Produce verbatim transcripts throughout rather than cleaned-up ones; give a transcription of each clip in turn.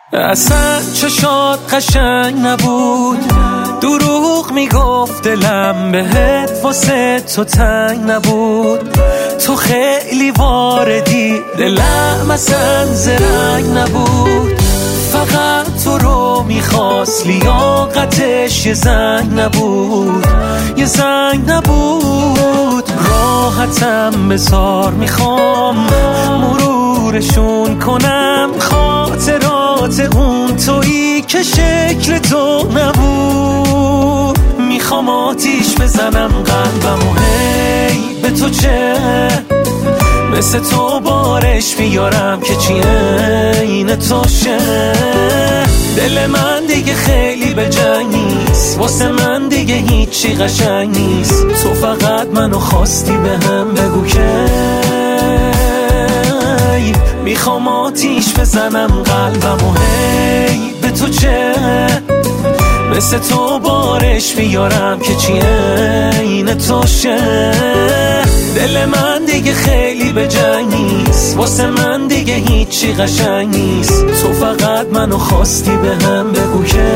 اصلا چشات قشنگ نبود، دروغ میگفت دلم بهت واسه تو تنگ نبود. تو خیلی واردی، دلم اصلا زرنگ نبود. فقط تو رو میخواست، لیاقتش یه زنگ نبود، یه زنگ نبود. راحتم بذار، میخوام مرورشون کنم خاطرات اون تویی که شکل تو نبود. میخوام آتیش بزنم قلبم و هی به تو چه، مثل تو بارش بیارم که چی این تو شه. دل من دیگه خیلی به جنگ نیست، واسه من دیگه هیچی قشنگ نیست. تو فقط منو خواستی به هم بگو که میخوام آتیش بزنم قلبم و هی به تو چه، مثل تو بارش بیارم که چی این تو شه. دل من دیگه خیلی به جنگ نیست، واسه من دیگه هیچی قشنگ نیست. تو فقط منو خواستی به هم بگو که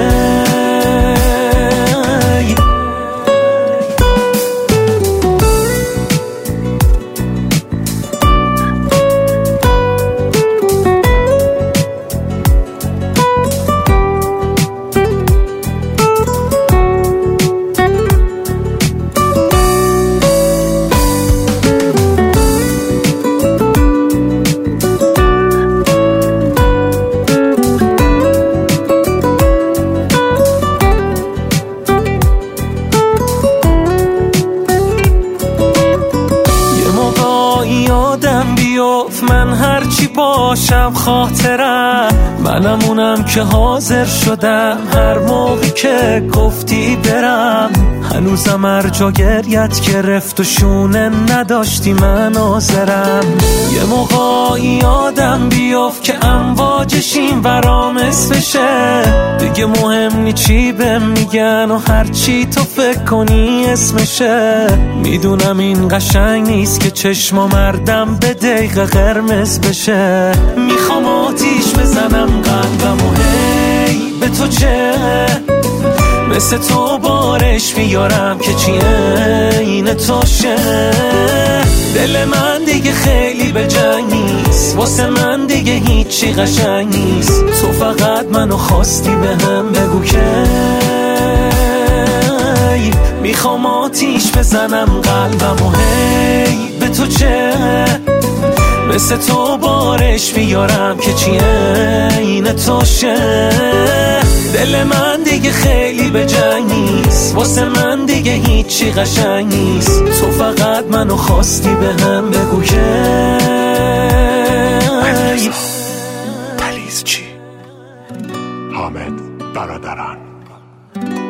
یادم بیفت من هرچی باشم خاطرم، منم اونم که حاضر شدم هر موقع که گفتی برم. هنوزم هر جا گریت گرفت و شونه نداشتی من حاضرم. یه موقع یادم بیفت که امواجش این ورام اسمشه، دیگه مهم نی چی بهم میگن و هرچی تو فکر کنی اسمشه. میدونم این قشنگ نیست که چشما مردم به دقیقه قرمز بشه. میخوام آتیش بزنم قلبم و هی به تو چه، مثل تو بارش بیارم که چی این تو شه. دل من دیگه خیلی به جنگ نیست، واسه من دیگه هیچی قشنگ نیست. تو فقط منو خواستی به هم بگو که میخوام آتیش بزنم قلبم و هی به تو چه، مثل تو بارش بیارم که چی این تو شه. دل من دیگه خیلی به جنگ نیست، واسه من دیگه هیچی قشنگ نیست. تو فقط منو خواستی به هم بگو که پلیز چی؟ حامد برادران.